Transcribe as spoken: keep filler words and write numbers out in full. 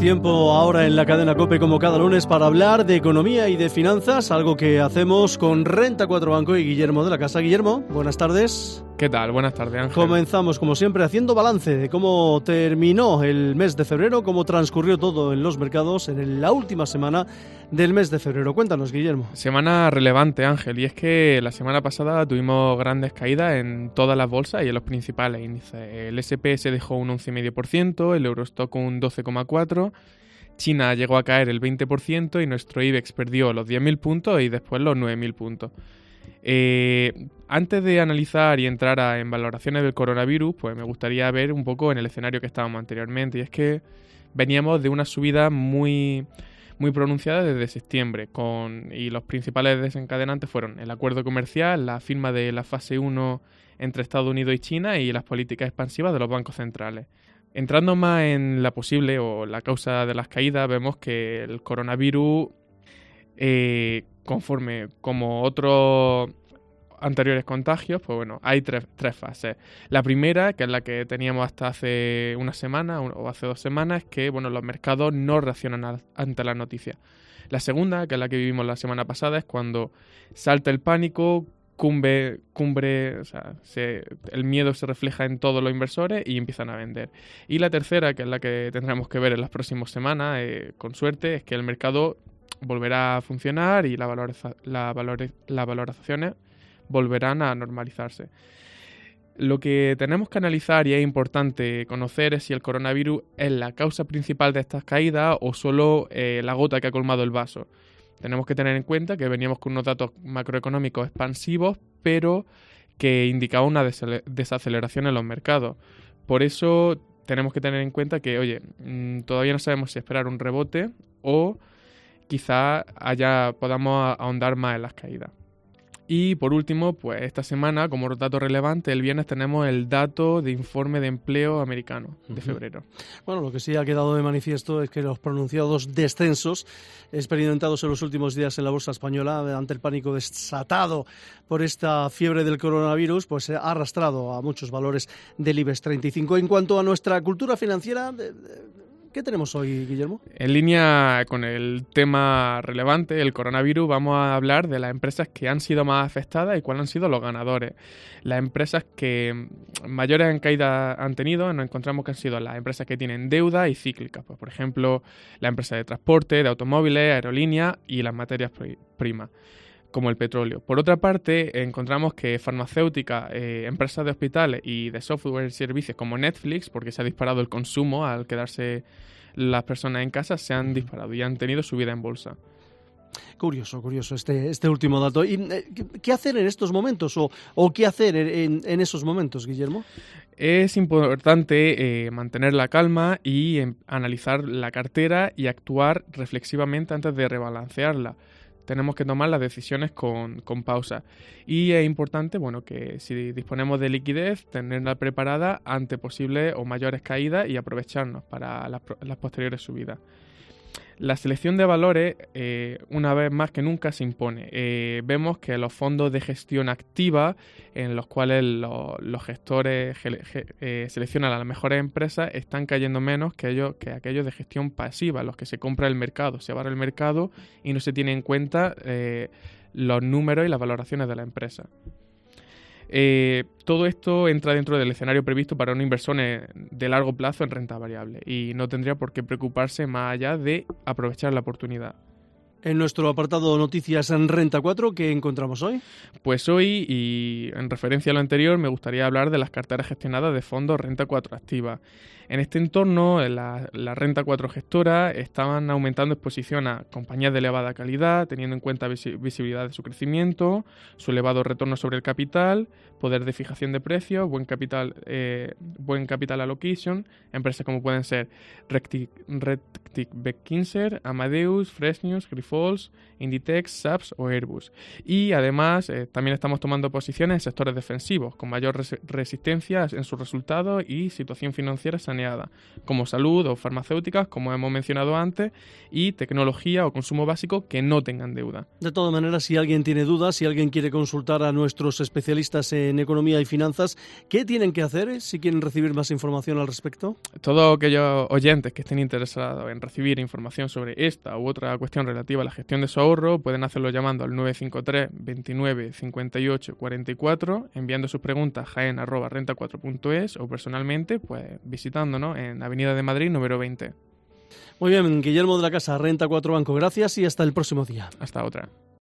Tiempo ahora en la cadena COPE como cada lunes para hablar de economía y de finanzas, algo que hacemos con Renta cuatro Banco y Guillermo de la Casa. Guillermo, buenas tardes. ¿Qué tal? Buenas tardes, Ángel. Comenzamos, como siempre, haciendo balance de cómo terminó el mes de febrero, cómo transcurrió todo en los mercados en la última semana del mes de febrero. Cuéntanos, Guillermo. Semana relevante, Ángel, y es que la semana pasada tuvimos grandes caídas en todas las bolsas y en los principales índices. El ese pe se dejó un once coma cinco por ciento, el Eurostock un doce coma cuatro por ciento, China llegó a caer el veinte por ciento y nuestro IBEX perdió los diez mil puntos y después los nueve mil puntos. Eh, antes de analizar y entrar a, en valoraciones del coronavirus, pues me gustaría ver un poco en el escenario que estábamos anteriormente, y es que veníamos de una subida muy, muy pronunciada desde septiembre, con, y los principales desencadenantes fueron el acuerdo comercial, la firma de la fase uno entre Estados Unidos y China y las políticas expansivas de los bancos centrales. Entrando más en la posible o la causa de las caídas, vemos que el coronavirus, eh, conforme como otros anteriores contagios, pues bueno, hay tres, tres fases. La primera, que es la que teníamos hasta hace una semana o hace dos semanas, es que bueno, los mercados no reaccionan a, ante las noticias. La segunda, que es la que vivimos la semana pasada, es cuando salta el pánico, cumbre, cumbre, o sea, se, el miedo se refleja en todos los inversores y empiezan a vender. Y la tercera, que es la que tendremos que ver en las próximas semanas, eh, con suerte, es que el mercado volverá a funcionar y la valoriza, la valor, las valoraciones volverán a normalizarse. Lo que tenemos que analizar y es importante conocer es si el coronavirus es la causa principal de estas caídas o solo eh, la gota que ha colmado el vaso. Tenemos que tener en cuenta que veníamos con unos datos macroeconómicos expansivos, pero que indicaban una desaceleración en los mercados. Por eso tenemos que tener en cuenta que, oye, mmm, todavía no sabemos si esperar un rebote o quizá haya, podamos ahondar más en las caídas. Y por último, pues esta semana, como dato relevante, el viernes tenemos el dato de informe de empleo americano de febrero. Bueno, lo que sí ha quedado de manifiesto es que los pronunciados descensos experimentados en los últimos días en la bolsa española ante el pánico desatado por esta fiebre del coronavirus, pues ha arrastrado a muchos valores del IBEX treinta y cinco. En cuanto a nuestra cultura financiera, ¿qué tenemos hoy, Guillermo? En línea con el tema relevante, el coronavirus, vamos a hablar de las empresas que han sido más afectadas y cuáles han sido los ganadores. Las empresas que mayores en caída han tenido, nos encontramos que han sido las empresas que tienen deuda y cíclicas. Pues, por ejemplo, la empresa de transporte, de automóviles, aerolíneas y las materias primas, como el petróleo. Por otra parte, encontramos que farmacéuticas, eh, empresas de hospitales y de software y servicios como Netflix, porque se ha disparado el consumo al quedarse las personas en casa, se han disparado y han tenido subida en bolsa. Curioso, curioso este, este último dato. ¿Y eh, qué hacer en estos momentos o, o qué hacer en, en esos momentos, Guillermo? Es importante eh, mantener la calma y eh, analizar la cartera y actuar reflexivamente antes de rebalancearla. Tenemos que tomar las decisiones con, con pausa. Y es importante, bueno, que si disponemos de liquidez, tenerla preparada ante posibles o mayores caídas y aprovecharnos para las, las posteriores subidas. La selección de valores, eh, una vez más que nunca, se impone. Eh, vemos que los fondos de gestión activa, en los cuales lo, los gestores ge, ge, eh, seleccionan a las mejores empresas, están cayendo menos que, ellos, que aquellos de gestión pasiva, los que se compra el mercado, se va al mercado y no se tiene en cuenta eh, los números y las valoraciones de la empresa. Eh, todo esto entra dentro del escenario previsto para un inversor de largo plazo en renta variable y no tendría por qué preocuparse más allá de aprovechar la oportunidad. En nuestro apartado Noticias en Renta cuatro, ¿qué encontramos hoy? Pues hoy, y en referencia a lo anterior, me gustaría hablar de las carteras gestionadas de fondos Renta cuatro Activa. En este entorno, la, la Renta cuatro gestora estaban aumentando exposición a compañías de elevada calidad, teniendo en cuenta visi- visibilidad de su crecimiento, su elevado retorno sobre el capital, poder de fijación de precios, buen capital, eh, buen capital allocation, empresas como pueden ser Rectic, Rectic Beckinser, Amadeus, Fresenius, Grifols, Grifols, Inditex, Saps o Airbus. Y además eh, también estamos tomando posiciones en sectores defensivos, con mayor res- resistencia en sus resultados y situación financiera saneada, como salud o farmacéuticas, como hemos mencionado antes, y tecnología o consumo básico que no tengan deuda. De todas maneras, si alguien tiene dudas, si alguien quiere consultar a nuestros especialistas en economía y finanzas, ¿qué tienen que hacer si quieren recibir más información al respecto? Todos aquellos oyentes que estén interesados en recibir información sobre esta u otra cuestión relativa a la gestión de su ahorro pueden hacerlo llamando al nueve cinco tres, veintinueve, cincuenta y ocho, cuarenta y cuatro, enviando sus preguntas a jaén arroba renta cuatro punto es o personalmente pues visitándonos en Avenida de Madrid número veinte. Muy bien, Guillermo de la Casa, Renta cuatro Banco, gracias y hasta el próximo día. Hasta otra.